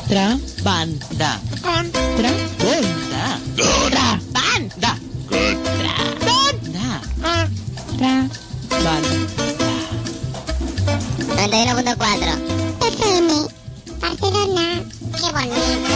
Contrabanda. Contrabanda. Contrabanda. Contrabanda. 91.4 FM Barcelona. Qué bonito.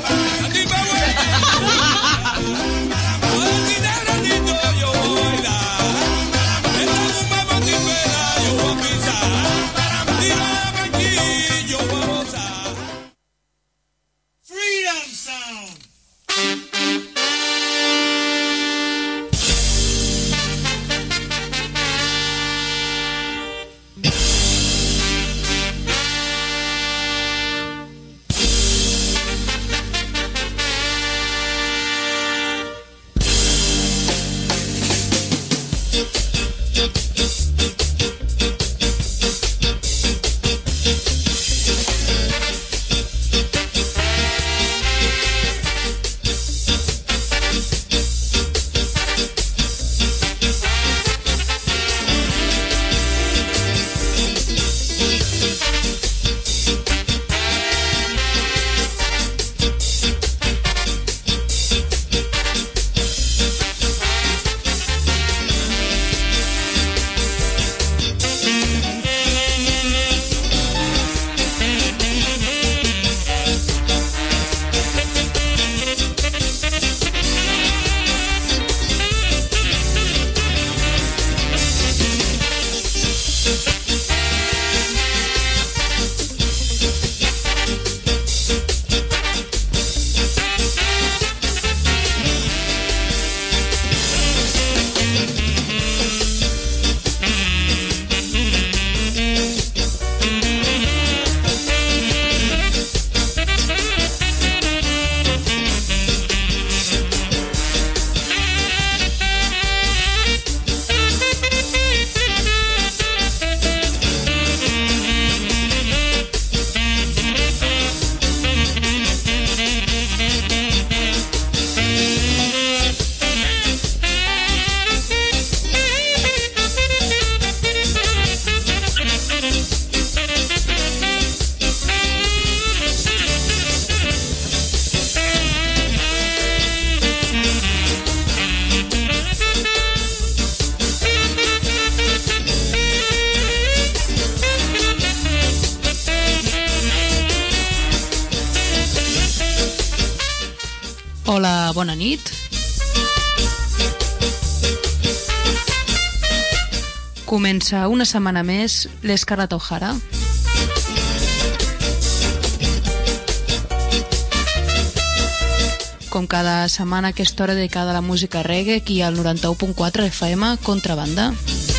Hola, bona nit. Comença una setmana més l'Scarlett O'Hara. Com cada setmana, aquesta hora dedicada a la música reggae, aquí al 91.4 FM, Contrabanda.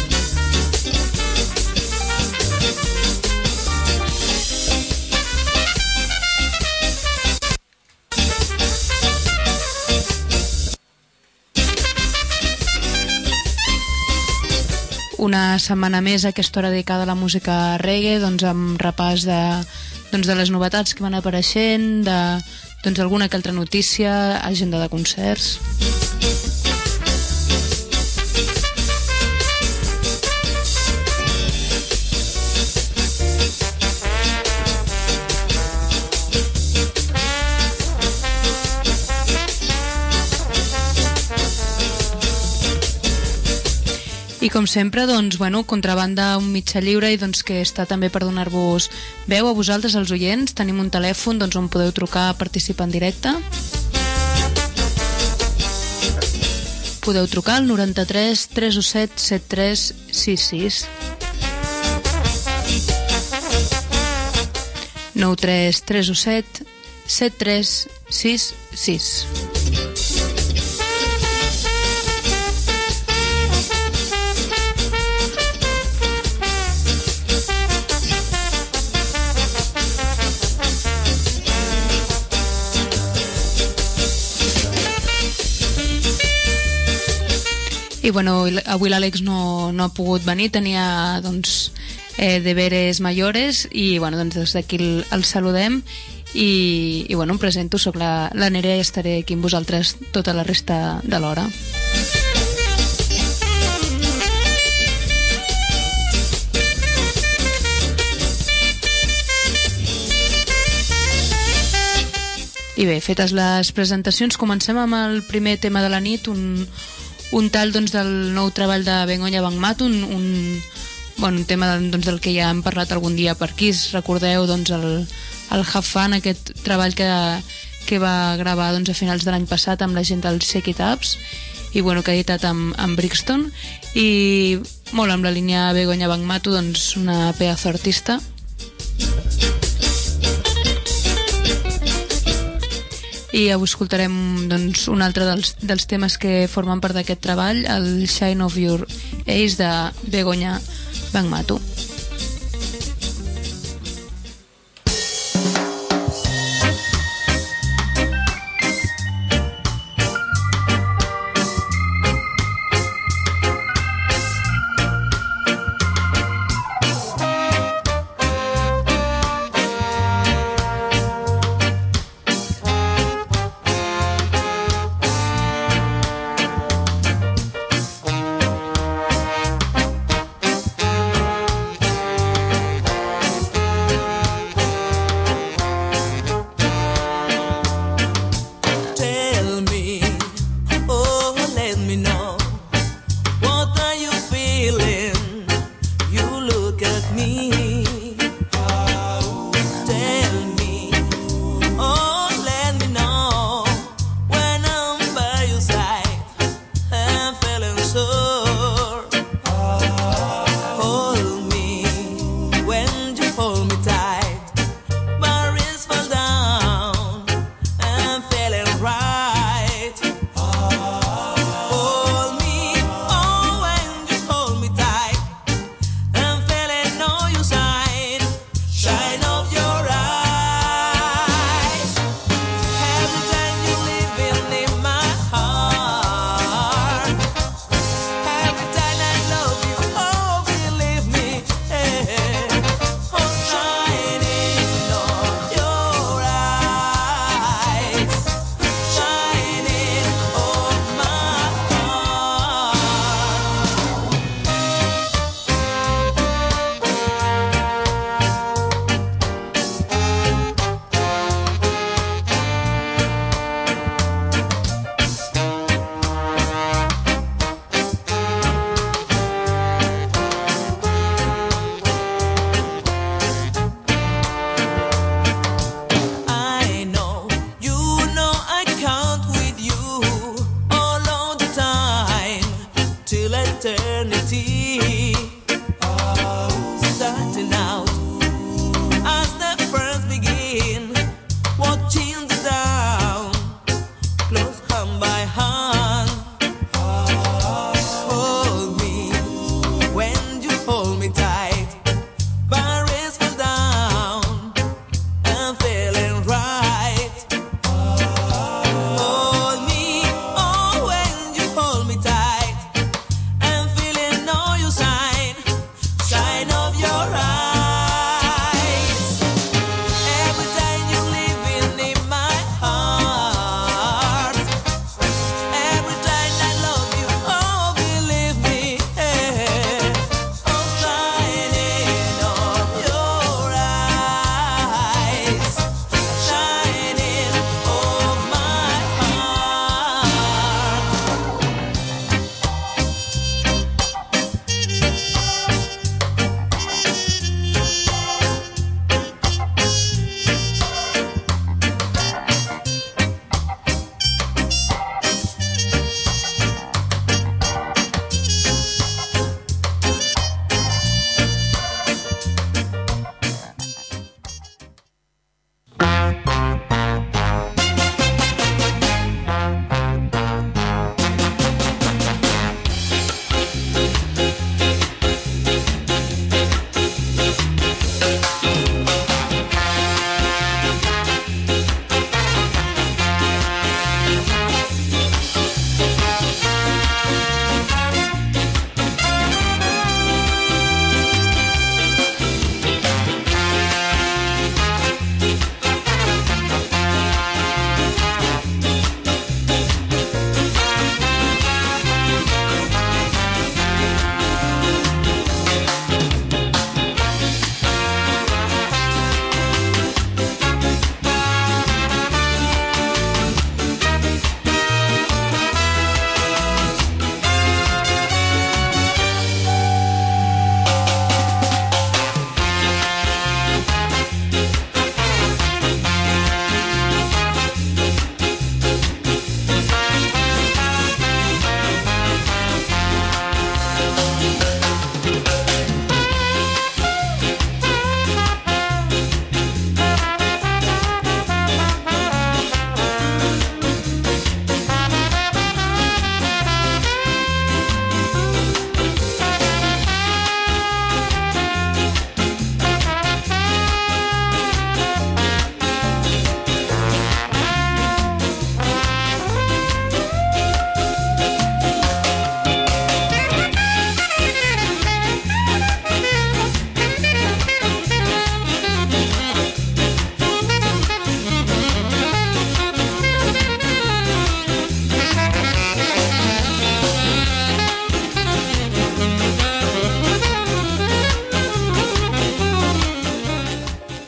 Una setmana més a aquesta hora dedicada a la música reggae, doncs amb repàs de les novetats que van apareixent, alguna que altra notícia, agenda de concerts. I com sempre, Contrabanda un mitjà lliure i que està també per donar-vos veu a vosaltres, els oients. Tenim un telèfon on podeu trucar a participar en directe. Podeu trucar al 93 317 7366. 93 317 7366. I avui l'Àlex no ha pogut venir, tenia deberes mayores i des d'aquí el saludem i em presento, soc la Nerea i estaré aquí amb vosaltres tota la resta de l'hora. I bé, fetes les presentacions, comencem amb el primer tema de la nit, un tall doncs, del nou treball de Begoña Bangmato, un tema doncs, del que ja hem parlat algun dia per aquí. Recordeu doncs, el Have Fun, aquest treball que va gravar doncs, a finals de l'any passat amb la gent del Shake It Ups, i bueno, que ha editat amb Brixton, i molt amb la línia Begoña Bangmato, doncs una pedazo artista. I avui escoltarem doncs, un altre dels temes que formen part d'aquest treball, el Shine of Your Eyes de Begoña Bangmato.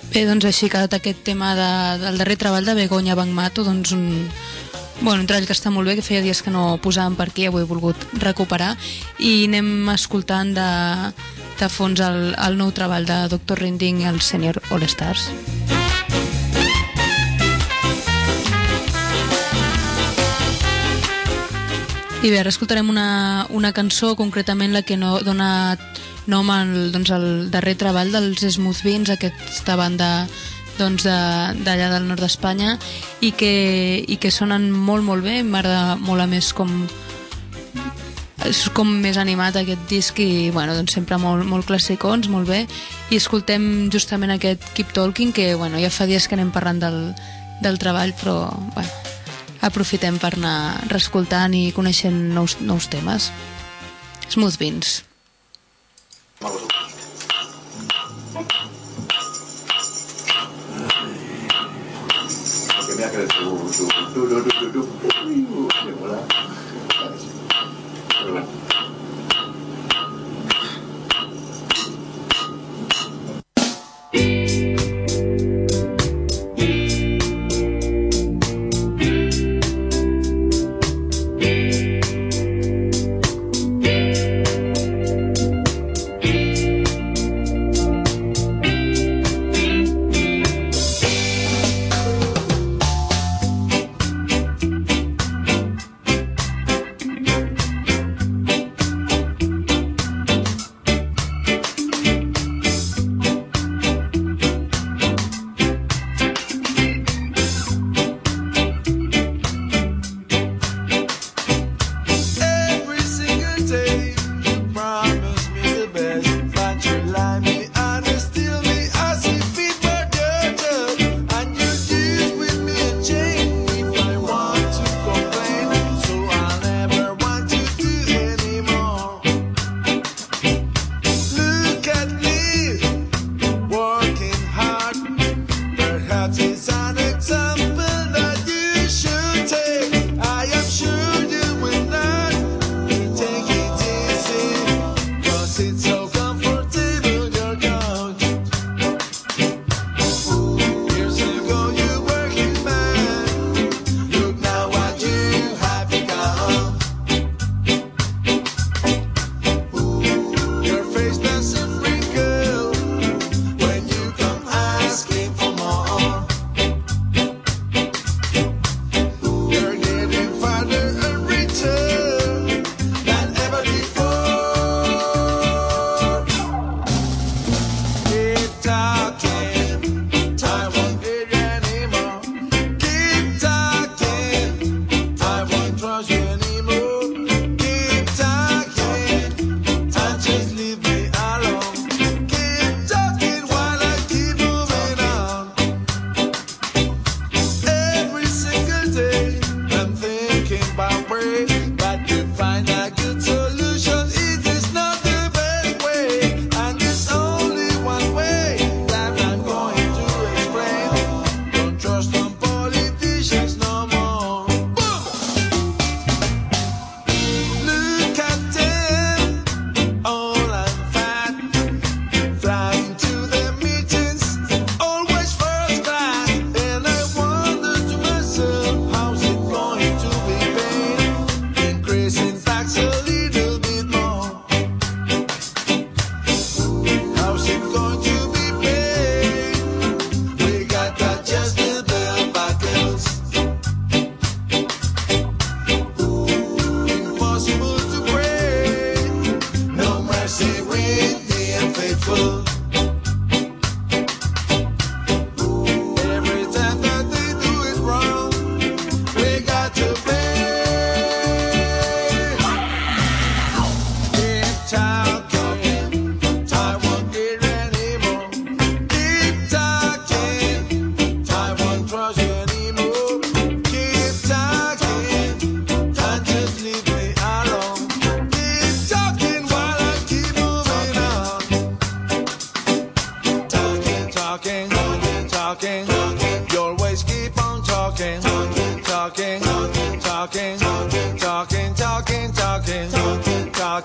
Bé, doncs així ha quedat aquest tema del darrer treball de Begoña Bangmato, doncs un treball que està molt bé, que feia dies que no posàvem per aquí, avui he volgut recuperar, i anem escoltant de fons el nou treball de Dr. Rinding i el Senior All Stars. I bé, ara escoltarem una cançó, concretament la que dona nom al darrer treball dels Smooth Beans, aquesta banda d'allà del nord d'Espanya, i que sonen molt molt bé. M'agrada molt, a més, és com més animat aquest disc, i sempre molt classicons, molt bé. I escoltem justament aquest Keep Talking, que ja fa dies que anem parlant del treball, però aprofitem per anar reescoltant i coneixent nous temes. Smooth Beans.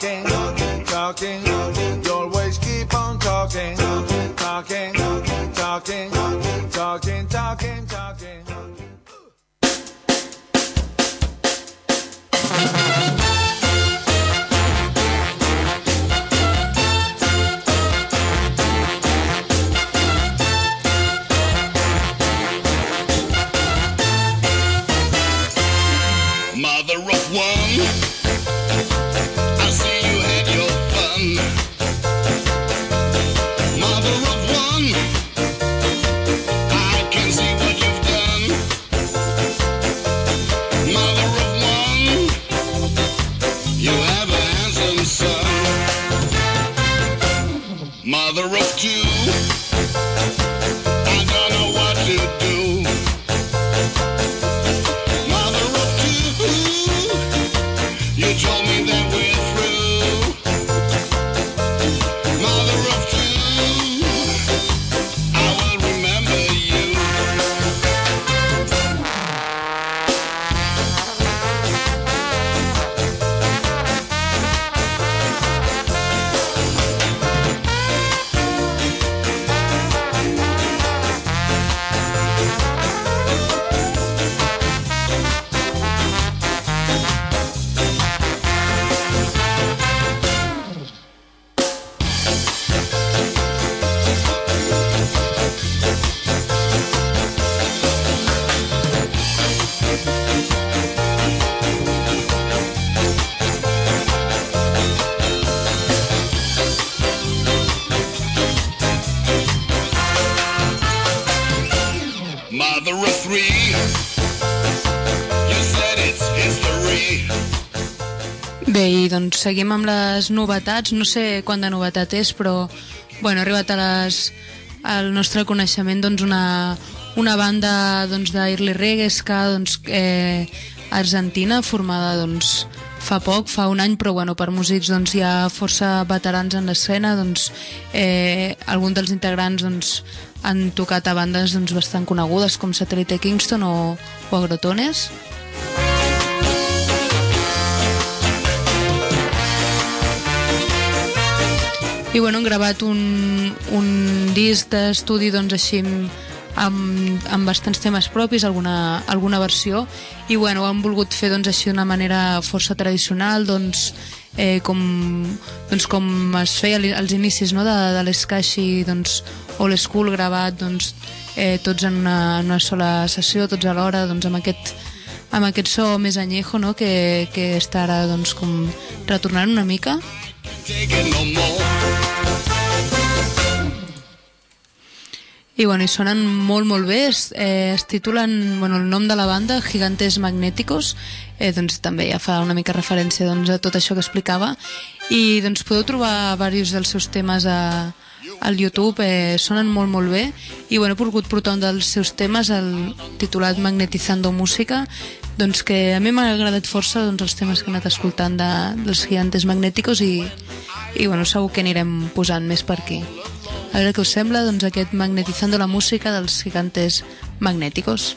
talking. You always keep on talking, talking, talking. talking, talking, talking, talking. Mother of one, I see you had your fun. Mother of one, I can see what you've done. Mother of one, you have a handsome son. Mother of two, I don't know what to do. Mother of two, you told me that we're through. Mother of two, I will remember you. Mother of three, you said it's history. Bé, i doncs seguim amb les novetats. No sé quant de novetat és, però bueno, ha arribat al nostre coneixement doncs, una banda doncs, d'early reggae ska doncs, argentina, formada doncs, fa poc, fa un any, però bueno, per músics doncs, hi ha força veterans en l'escena. Doncs, alguns dels integrants doncs, han tocat a bandes doncs, bastant conegudes com Satellite Kingston o Agrotones. I bueno, han gravat un disc d'estudi doncs, així amb bastants temes propis, alguna versió, i bueno, han volgut fer doncs, així d'una manera força tradicional, doncs, com es feia als inicis, no? de l'esca així doncs, old school, gravat doncs, tots en una sola sessió, tots alhora, doncs, amb aquest so més anyejo, no? que està ara doncs, com retornant una mica. I bueno, i sonen molt molt bé. Es titulen, bueno, el nom de la banda, Gigantes Magnéticos, doncs també ja fa una mica referència doncs, a tot això que explicava, i doncs podeu trobar diversos dels seus temes al YouTube, sonen molt molt bé, i bueno, he volgut portar un dels seus temes, el titulat Magnetizando Música, doncs que a mi m'ha agradat força doncs, els temes que he anat escoltant dels Gigantes Magnéticos, i bueno, segur que anirem posant més per aquí. A veure què us sembla, doncs, aquest Magnetizando la Música dels Gigantes Magnéticos.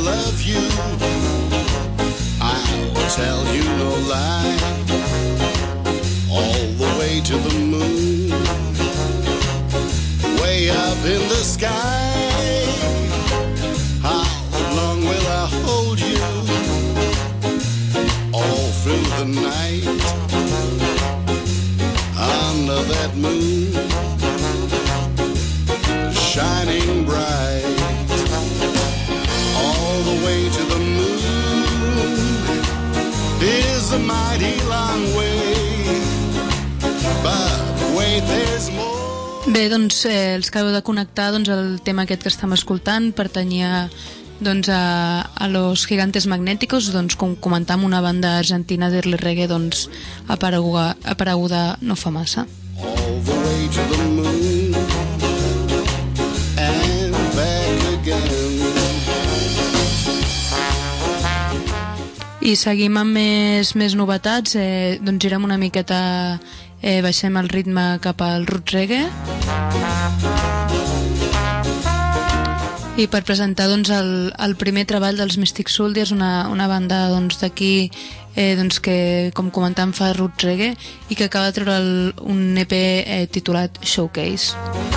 love you. I'll tell you no lie. All the way to the moon, way up in the sky. How long will I hold you? All through the night, under that moon, shining bright. All the way to the moon is a mighty long way, but wait, there's more. Bé, doncs els que heu de connectar, doncs el tema aquest que estem escoltant pertanyia doncs a Los Gigantes Magnéticos, doncs com comentàvem, una banda argentina d'early reggae doncs apareguda no fa massa. All the way to the moon and back again. I seguim amb més novetats, doncs girem una miqueta, baixem el ritme cap al roots reggae. I per presentar doncs, el primer treball dels Mystic Soldiers, una banda doncs, d'aquí doncs, que, com comentàvem, fa roots reggae i que acaba de treure un EP titulat Showcase.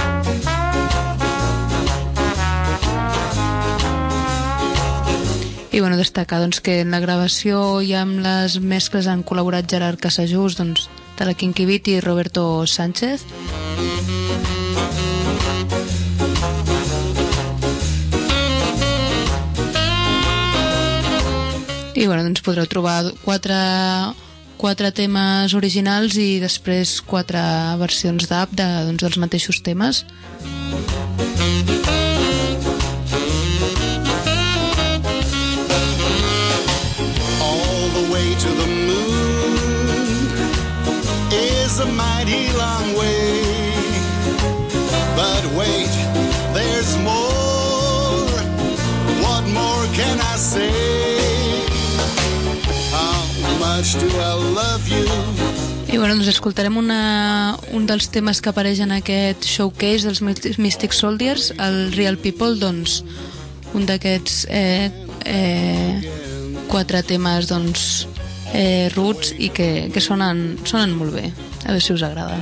I bueno, destacar doncs, que en la gravació i amb les mescles han col·laborat Gerard Casajús, doncs, de la Kinky Beat, i Roberto Sánchez. I bueno, doncs podreu trobar quatre temes originals i després 4 versions d'app doncs, dels mateixos temes. All the way to the moon is a mighty long way, but wait, there's more. What more can I say? Do I love you? I bueno, doncs escoltarem un dels temes que apareix en aquest showcase dels Mystic Soldiers, el Real People, doncs un d'aquests 4 temes doncs, roots i que sonen molt bé, a veure si us agrada.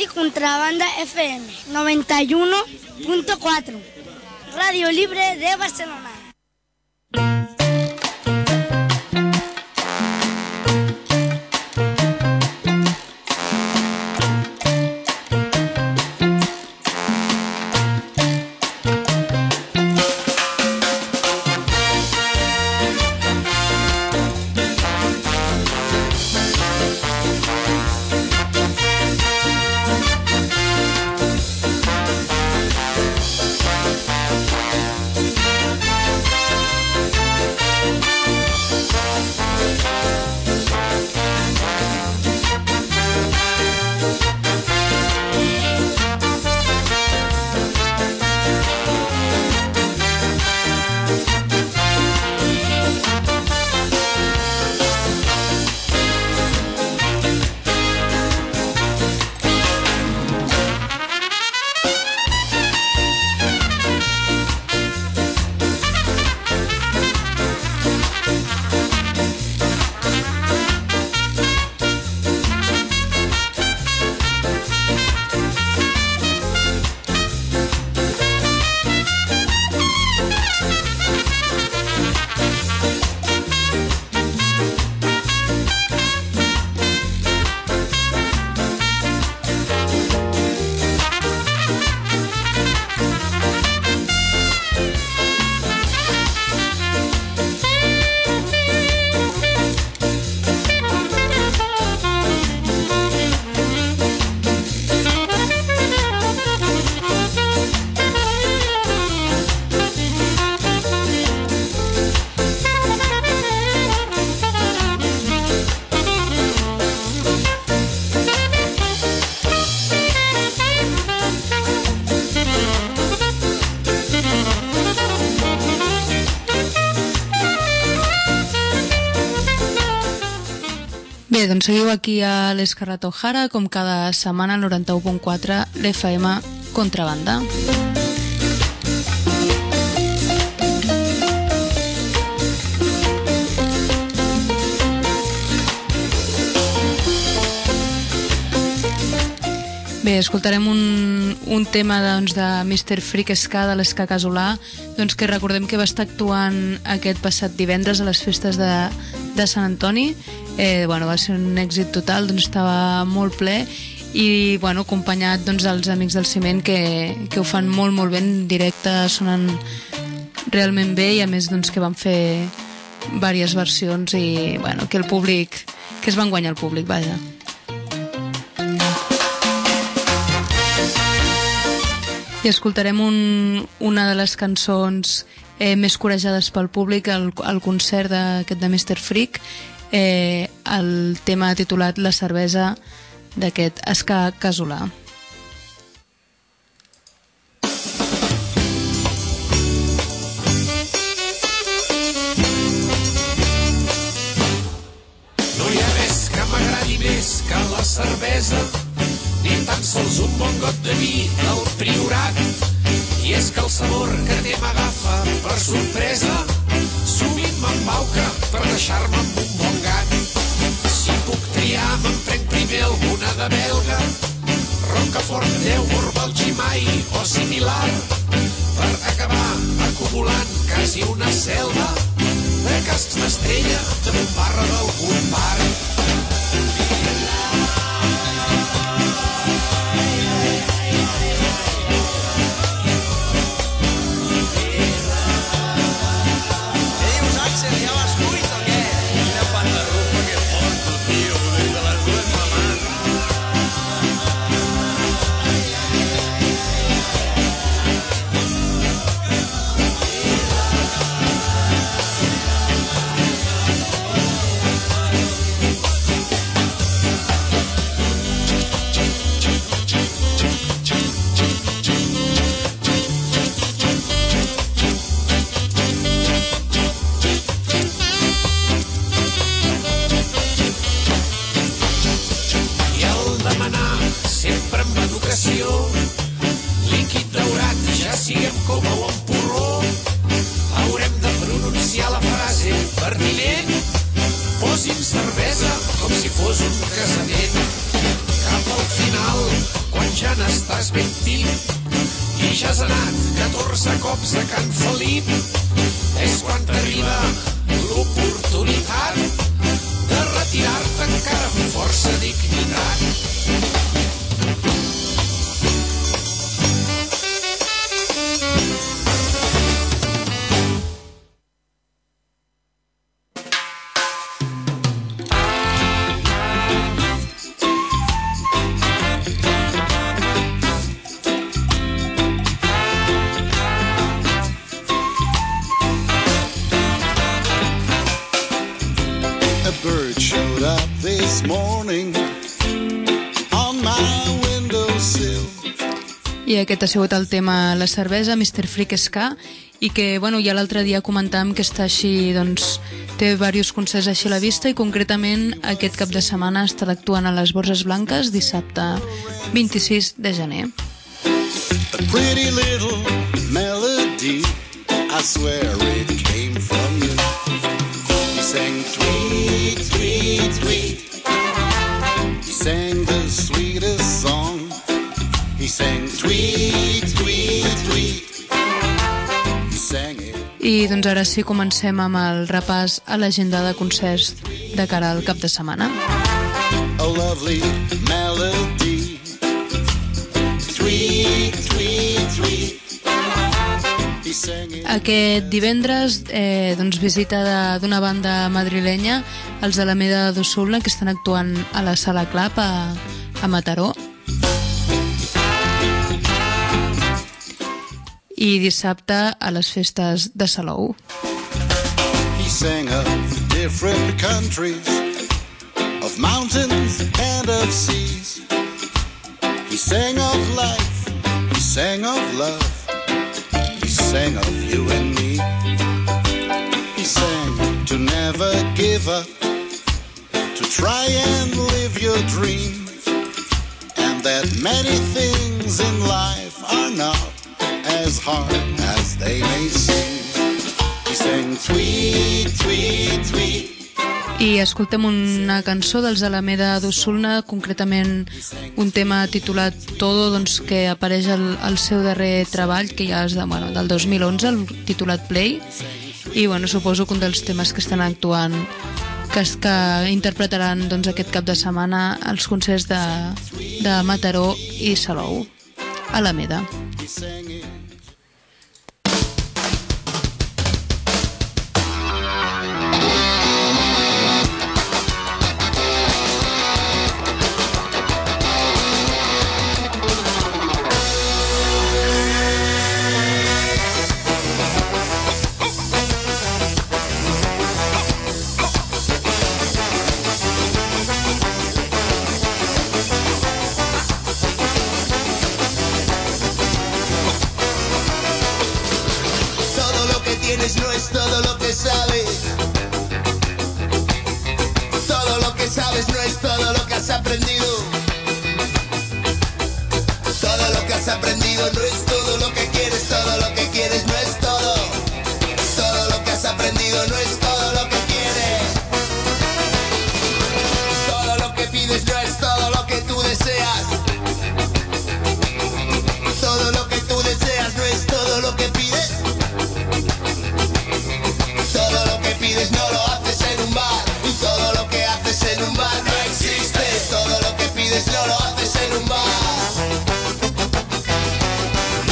Contrabanda FM 91.4, Radio Libre de Barcelona. Bé, doncs seguiu aquí a l'Escarrat O'Hara, com cada setmana al 91.4 l'FM Contrabanda. Bé, escoltarem un tema doncs, de Mr. Freak Ska, de l'Ska Casolà, doncs, que recordem que va estar actuant aquest passat divendres a les festes de Sant Antoni. Bueno, va ser un èxit total, doncs, estava molt ple i bueno, acompanyat doncs, dels Amics del Ciment que ho fan molt molt ben en directe, sonen realment bé i a més doncs, que van fer diverses versions i bueno, que el públic, que es van guanyar el públic, vaja. I escoltarem una de les cançons més corejades pel públic al concert d'aquest de Mr. Freak, el tema titulat La cervesa d'aquest Ska Casolà. No hi ha res que m'agradi més que la cervesa, ni tan sols un bon got de vi del Priorat. I és que el sabor que té m'agafa per sorpresa, sovint m'embauca per deixar-me amb un bon gat. Si puc triar, me'n prenc primer alguna de belga, Rocafort, Deuor, Belgimai o similar, per acabar acumulant quasi una selva de cascs d'estrella de bombarra d'algun bar. Líquid daurat, ja siguem coma o en porró, haurem de pronunciar la frase pertinent. Posi'm cervesa com si fos un casament. Cap al final, quan estàs ben tip i ja has anat 14 cops a Can Felip. És quan t'arriba l'oportunitat de retirar-te encara amb força dignitat. I aquest ha sigut el tema la cervesa, Mr. Freak Ska, i que, bueno, ja l'altre dia comentàvem que està així, doncs, té diversos concerts així a la vista i concretament aquest cap de setmana estarà actuant a les Borges Blanques dissabte 26 de gener. A pretty little melody, I swear it came from you. You sang sweet, sweet, sweet. You sang the sweetest song. He sang sweet, sweet, sweet. He sang it. I doncs ara sí, comencem amb el repàs a l'agenda de concerts de cara al cap de setmana. A lovely melody. Sweet, sweet, sweet. He sang it. Aquest divendres, doncs, visita d'una banda madrilenya, els de la Meda d'Ossulna, que estan actuant a la Sala Club a Mataró. I dissabte a les festes de Salou. He sang of different countries, of mountains and of seas. He sang of life, he sang of love, he sang of you and me. He sang to never give up, to try and live your dream, and that many things in life are not as hard as they may seem. He sang sweet, sweet, sweet. I escoltem una cançó dels Alameda d'Ossulna, concretament un tema titulat Todo, doncs, que apareix al seu darrer treball, que ja és del 2011, el titulat Play, i bueno, suposo que un dels temes que estan actuant, que interpretaran, doncs, aquest cap de setmana als concerts de Mataró i Salou. Alameda. No es todo lo que sabes. Todo lo que sabes no es todo lo que has aprendido. Todo lo que has aprendido no es todo lo que quieres. Todo lo que quieres no es todo. Todo lo que has aprendido no es todo lo que quieres. Todo lo que pides no es todo lo que tú deseas. Todo lo que tú deseas no es todo lo que pides. Todo lo que pides no lo haces en un bar. Y todo lo que haces en un bar no existe. Todo lo que pides no lo haces en un bar.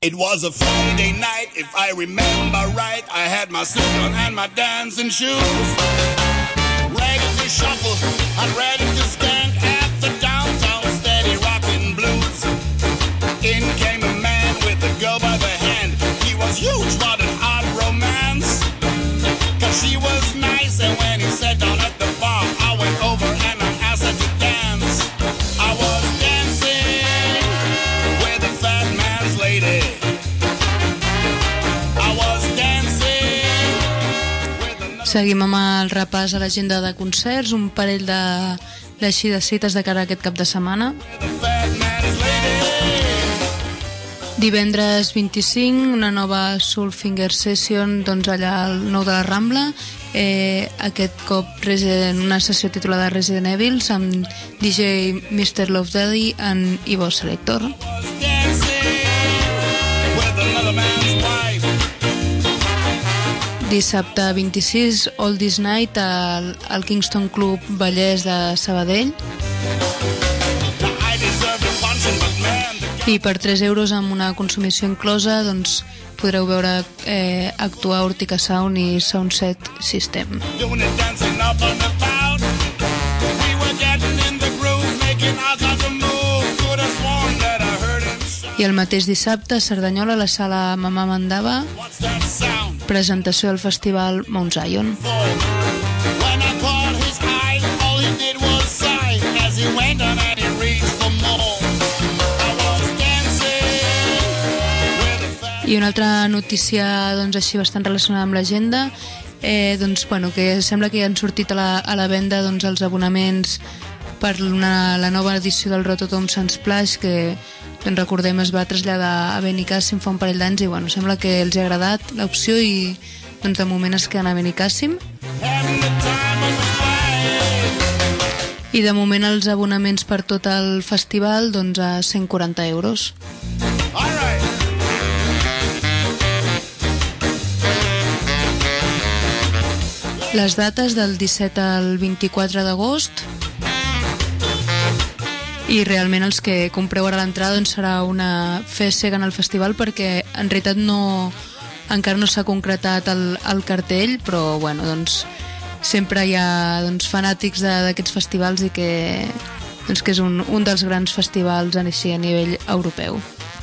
It was a Friday night, if I remember right. I had my suit on and my dancing shoes. Ready to shuffle, I'm ready to skank at the downtown steady rockin' blues. In came a man with a girl by the hand. He was huge, what an odd romance. Cause she was nice, and when he sat down at the bar, I went over and I asked her to dance. I was dancing with a fat man's lady. I was dancing with another... Seguim amb el repàs a l'agenda de concerts, un parell de cites de cara a aquest cap de setmana. Divendres 25, una nova Soulfinger Session, doncs allà al Nou de la Rambla. Aquest cop una sessió titulada Resident Evil amb DJ Mr. Love Daddy en Ivo Selector. Dissabte 26, All This Night al Kingston Club Vallès de Sabadell. I per 3 euros amb una consumició inclosa doncs podreu veure actuar Urtica Sound i Soundset System. I el mateix dissabte a Cerdanyola, a la sala Mamà Mandava, presentació del festival Mount Zion. I una altra notícia doncs, així bastant relacionada amb l'agenda, doncs, bueno, que sembla que ja han sortit a la venda doncs, els abonaments per la nova edició del Rototom Sunsplash, que doncs, recordem es va traslladar a Benicàssim fa un parell d'anys i bueno, sembla que els ha agradat l'opció i doncs, de moment es queden a Benicàssim. I de moment els abonaments per tot el festival doncs, a 140 euros. Les dates del 17 al 24 d'agost i realment els que compreu ara l'entrada doncs serà una fe cega en el festival perquè en realitat encara no s'ha concretat el cartell, però bueno, doncs, sempre hi ha doncs, fanàtics d'aquests festivals i que és un dels grans festivals a nivell europeu.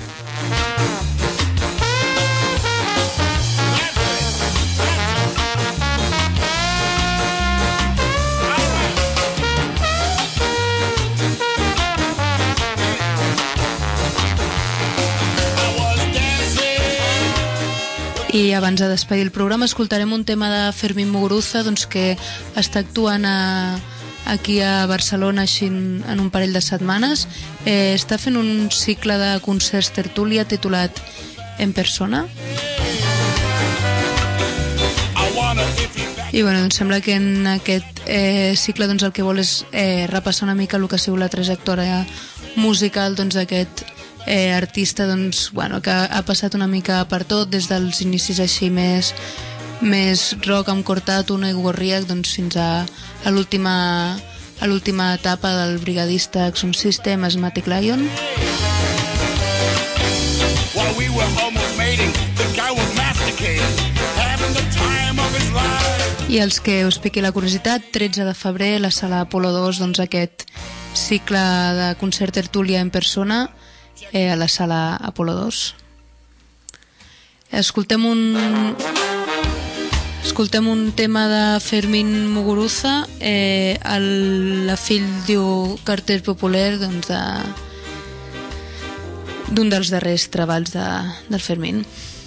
I abans de despedir el programa escoltarem un tema de Fermín Muguruza doncs, que està actuant aquí a Barcelona així en un parell de setmanes. Està fent un cicle de concerts tertúlia titulat En Persona. I bueno, doncs sembla que en aquest cicle doncs, el que vol és repassar una mica el que ha sigut la trajectòria musical doncs, d'aquest artista doncs, bueno, que ha passat una mica per tot, des dels inicis així més rock amb Cortato, Ego Gorriak, doncs, fins a l'última etapa del brigadista Exum System, Asthmatic Lion. I els que us piqui la curiositat, 13 de febrer, la sala Apolo 2, doncs aquest cicle de concert tertúlia en persona a la sala Apolo 2. Escoltem un tema de Fermín Muguruza, la fill diu Carter Popular, doncs d'un dels darrers treballs del Fermín.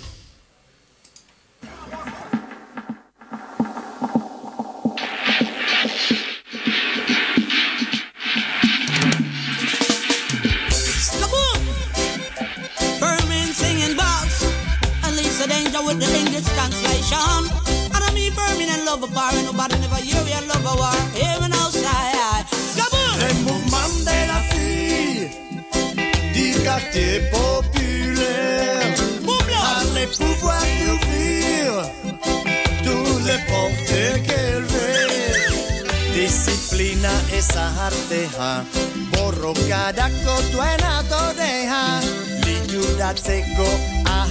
With the English translation, and I mean Birmingham love a bar, and nobody never hear we love a war. Even outside, les mouvements de la fille du quartier populaire, allez pouvoir d'ouvrir tous les portes qu'elle veut. Disciplina esa arteja, borro cada cotuena todeja, liñudad seco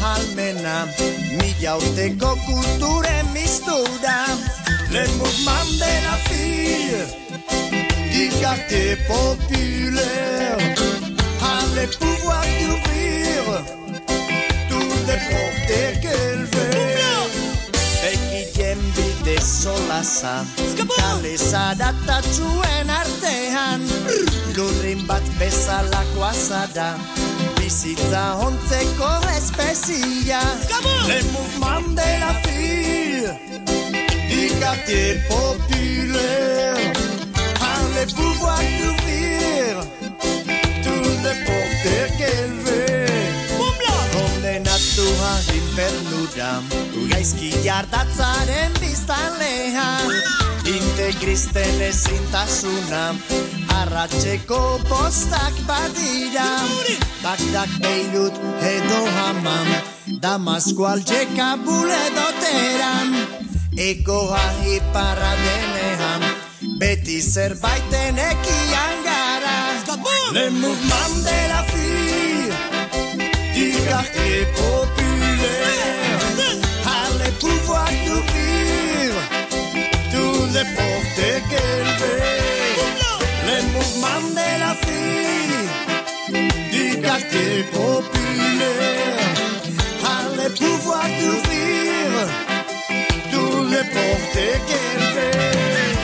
ahalmena, mila urteko kulturen mistura. Le mouvement de la fille, du quartier populaire, a le pouvoir d'ouvrir toutes les portes qu'elle veut. Et qui tiembi de solasa, kalesa data zuen artean, lurrin bat bezala kuazada, bizitza ontzeko espezia. Le mouvement de la fille, du quartier populaire, a le pouvoir d'ouvrir toutes les portes qu'elle veut. Kondenatua infernura, gaizki jardatzaren biztanlean, integristen ezintasuna, arratseko postak badira. Bagdad, Beirut edo Haman, Damasko, Alger, Kabul edo Teheran, egoa iparra denean, beti zerbaiten ekian gara. Le mouvement de la fille, du quartier populaire, a le pouvoir d'ouvrir toutes les portes qu'elle veut. Le mouvement de la fille, du quartier populaire, a le pouvoir d'ouvrir toutes les portes qu'elle veut.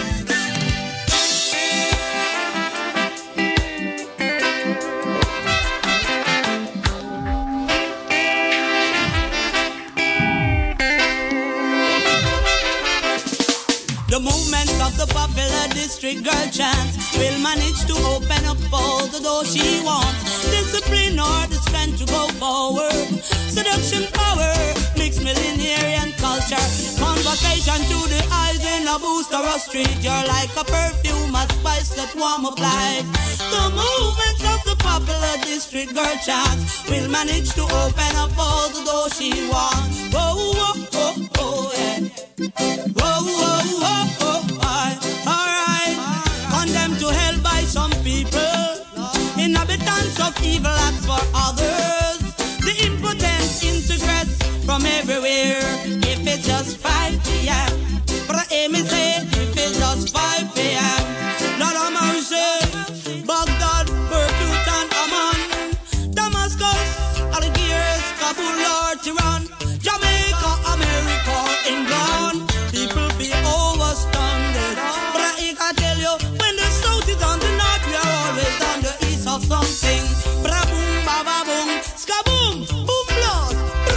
The movement of the popular district girl chant will manage to open up all the doors she wants. Discipline or the strength to go forward. Seduction, power, mixed millenarian culture. Convocation to the eyes in a booster or street. You're like a perfume, a spice that warm up life. The movement of the popular district girl chant will manage to open up all the doors she wants. Whoa, whoa, whoa, whoa, yeah. Whoa, whoa, whoa, whoa, alright. Condemned to hell by some people, inhabitants of evil acts for others. The impotence integrates from everywhere. If it's just 5 p.m. But Amy say, if it's just 5 p.m. Lord of mercy, Baghdad, Beirut and Amman, Damascus, Algiers, Kabul or Tehran, Jamaica, America, England. People be overstandard. But I can tell you, when the south is on the north, we are always on the east of something. Bra boom, ba ba boom, ska boom, boom blood.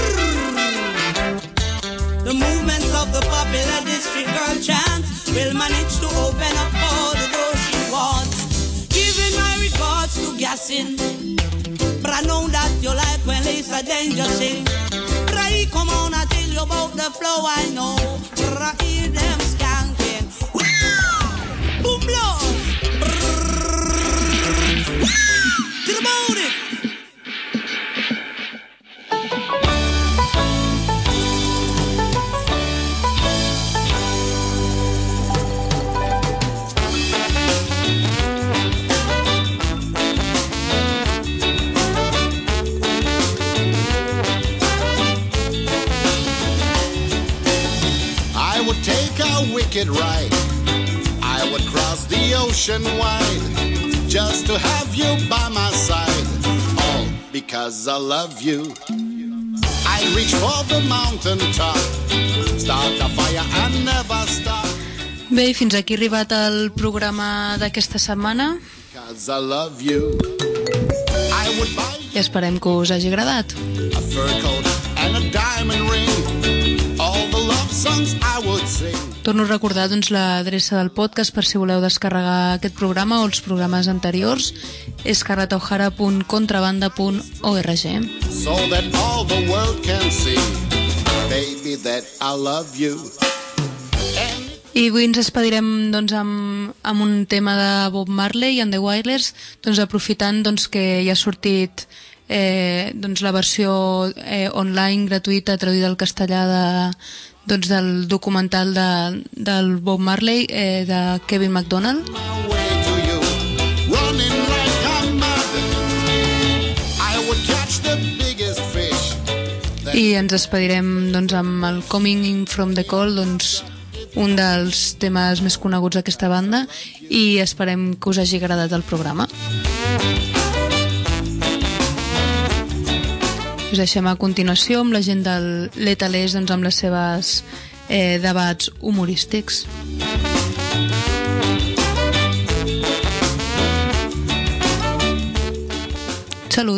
The movements of the popular district girl chant will manage to open up all the doors she wants. Giving my regards to Gassin, but I know that you like when Lisa Danger sing. Bra come on, I tell you about the flow I know. Bra hear them skanking. Boom blood. Till about it. I would take a wicked ride. I would cross the ocean wide just to have you by my side. All because I love you. I reach for the mountain top, start a fire and never stop. Bé, i fins aquí ha arribat el programa d'aquesta setmana. Because I love you. I would buy I esperem que us hagi agradat. a fur coat and a diamond ring. All the love songs I would sing. Torno a recordar l'adreça del podcast per si voleu descarregar aquest programa o els programes anteriors. És carretohara.contrabanda.org. So that all the world can see, baby, that I love you. I avui ens despedirem amb un tema de Bob Marley and the Wailers, aprofitant que ja ha sortit la versió online gratuïta traduïda al castellà del documental del Bob Marley de Kevin MacDonald. I ens despedirem doncs, amb el Coming In From The Cold, doncs, un dels temes més coneguts d'aquesta banda, i esperem que us hagi agradat el programa. Us deixem a continuació amb la gent del Letalés, doncs, amb les seves debats humorístics. Salut!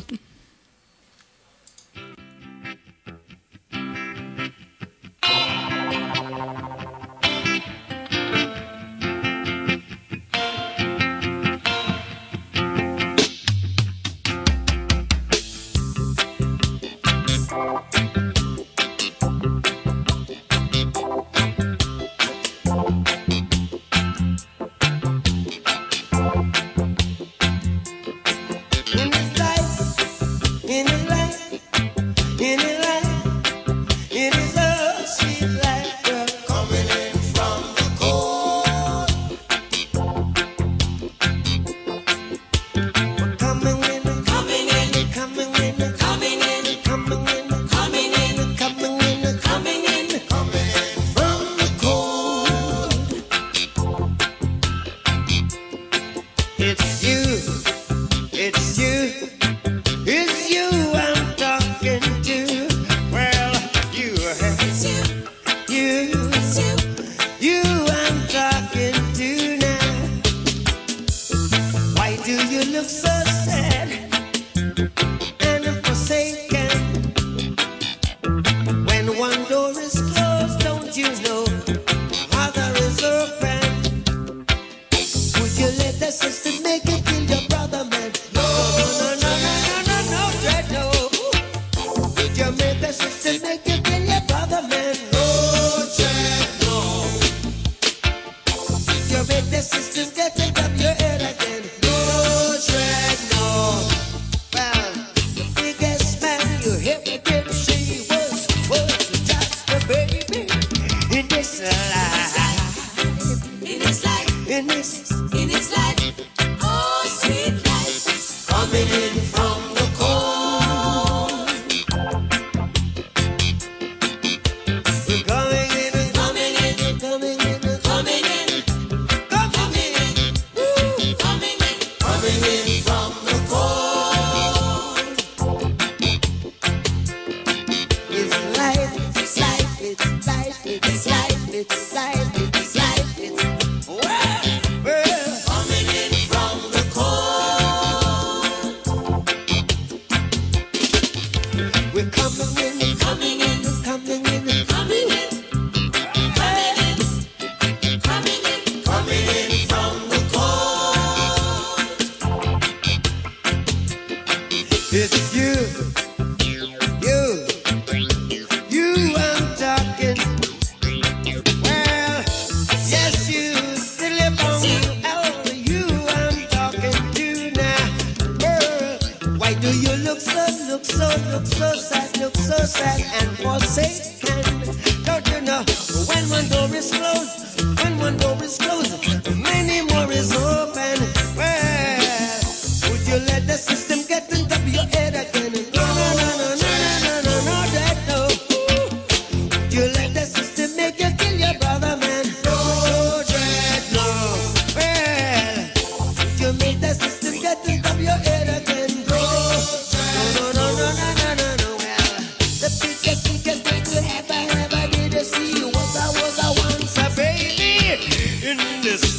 This